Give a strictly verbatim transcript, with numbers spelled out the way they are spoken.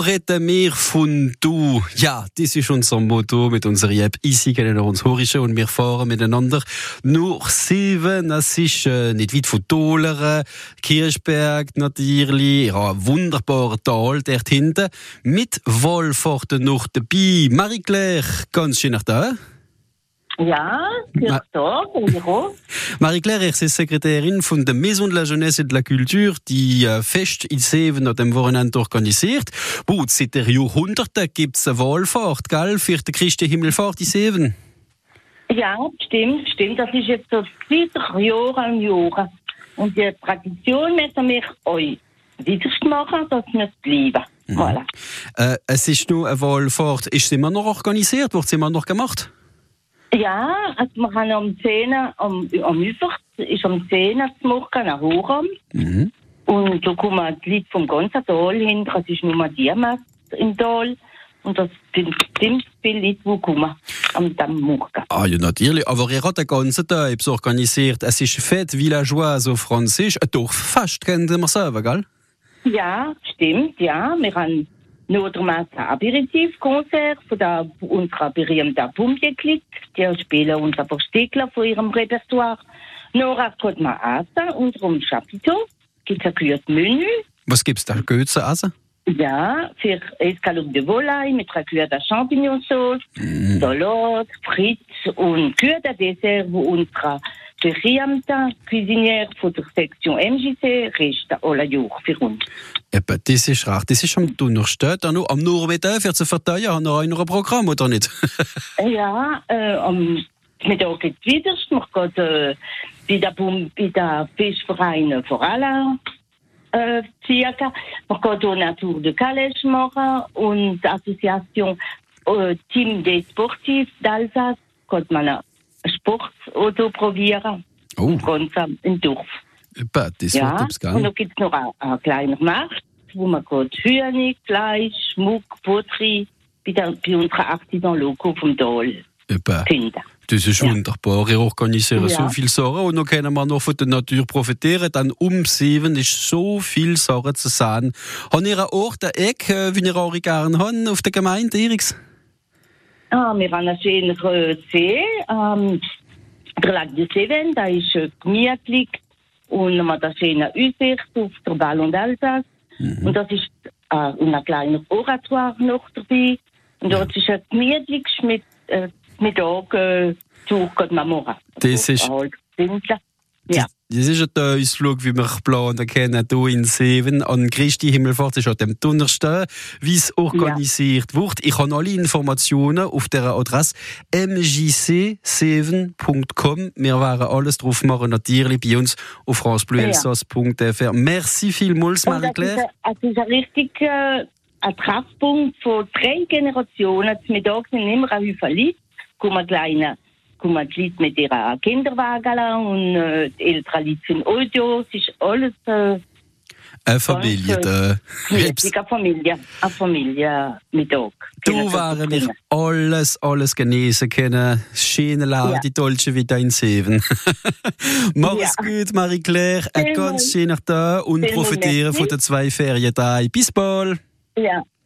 reden wir von du. Ja, das ist unser Motto mit unserer App. Easy können wir uns horischen und wir fahren miteinander nur sieben. Es ist äh, nicht weit von Doleren, Kirchberg natürlich, ja, ein wunderbarer Tal dort hinten. Mit Wallfahrt noch dabei. Marie-Claire, ganz schön nach da. Ja, Ma- da, Büro. Marie-Claire, ich bin Sekretärin von der Maison de la Jeunesse et de la Culture, die äh, Fest in Seven an dem Wochenende organisiert. Gut, seit der Jahrhunderten gibt es eine Wallfahrt, gell, für die Christi Himmelfahrt in Seven. Ja, stimmt, stimmt. Das ist jetzt so seit Jahren und Jahren. Und die Tradition müssen wir euch weitermachen, dass wir es bleiben. Mhm. Voilà. Äh, es ist nur eine Wallfahrt. Ist sie immer noch organisiert? Wird sie immer noch gemacht? Ja, also wir haben am zehn am, am Mittwoch, ist am zehn zum Morgen nach Hocham. Mhm. Und da kommen die Leute vom ganzen Tal hin. Das ist nur die Messe im Tal. Und das sind ziemlich viele Leute, die kommen am dem Morgen. Ah ja, natürlich. Aber ihr habt den ganzen Tag organisiert. Es ist Fête Villageoise auf Französisch. Ein Dorffest, kennen wir selber, gell? Ja, stimmt, ja. Wir haben nur der Masse Aperitivkonzert von der, unserer berühmten Pumpje-Klick. Die spielen unser Versteckler von ihrem Repertoire. Nora kommt mal essen, unserem Chapiteau. Gibt es ein gutes Menü. Was gibt's da? Gut zu essen? Ja, für Escalope de Volaille mit einer guten Champignonsauce, mm. Salat, Frites und guten Dessert, wo unsere berühmte Cuisinière von der Sektion M J C richten alle Jahre für uns. Eben, das ist recht. Das ist am Donnerstag. Am Nachmittag für zu verteilen, haben wir noch ein Programm, oder nicht? Ja, äh, am Mittag geht es wieder. Man geht äh, bei der, Bum- bei der Fischverein vor allem äh, circa. Man geht auch Natur de Calèche machen und die Association äh, Team des Sportifs d'Alsace geht man ein Sportauto probieren. Oh. Ganz im Dorf. Eben, das Ja, wird es und dann gibt es noch einen, einen kleinen Markt, wo man geht Hühner, Fleisch, Schmuck, Poterie bei, der, bei unseren aktiven Loco vom Tal Eben. finden. Das ist Ja. wunderbar. Wir organisieren Ja. so viele Sachen und dann können wir noch von der Natur profitieren. Dann um sieben ist so viel Sachen zu sehen. Haben ihr einen Ort, ein Eck, äh, wie ihr auch gerne habt, auf der Gemeinde, Eriks? Ah, wir haben einen schönen äh, See, ähm, der Lac de Seven, da ist äh, gemütlich und man hat eine schöne Aussicht auf der Ballon d'Alsace. Mhm. Und das ist äh, ein kleiner Oratoire noch dabei. Und dort ist es gemütlich mit äh, Mittag äh, zu Morgen. Das ist- Ja. Das ist ein Ausflug, wie wir planen kennen, hier in Seven. An Christi Himmelfahrt ist an dem Donnerstag, wie es organisiert ja. wird. Ich habe alle Informationen auf der Adresse m j c seven punkt com. Wir werden alles drauf machen, natürlich bei uns auf france bleu elsass punkt f r. Merci vielmals, Marie-Claire. Es ist ein richtig äh, ein Treffpunkt von drei Generationen. Zum Mittag sind immer ein Haufen Leute, kommen kleine kommen die Leute mit ihren Kinderwagen und äh, die älteren Leute sind Audio. Es ist alles äh, eine Familie. Eine Familie. Eine Familie Mittag. Du werden wir alles, alles genießen können. Schöne Laut, ja. Die Dolce Vita in Seven. Mach's ja. gut, Marie-Claire. Ein ganz schöner Tag und profitieren von den zwei Ferientagen. Bis bald. Ja.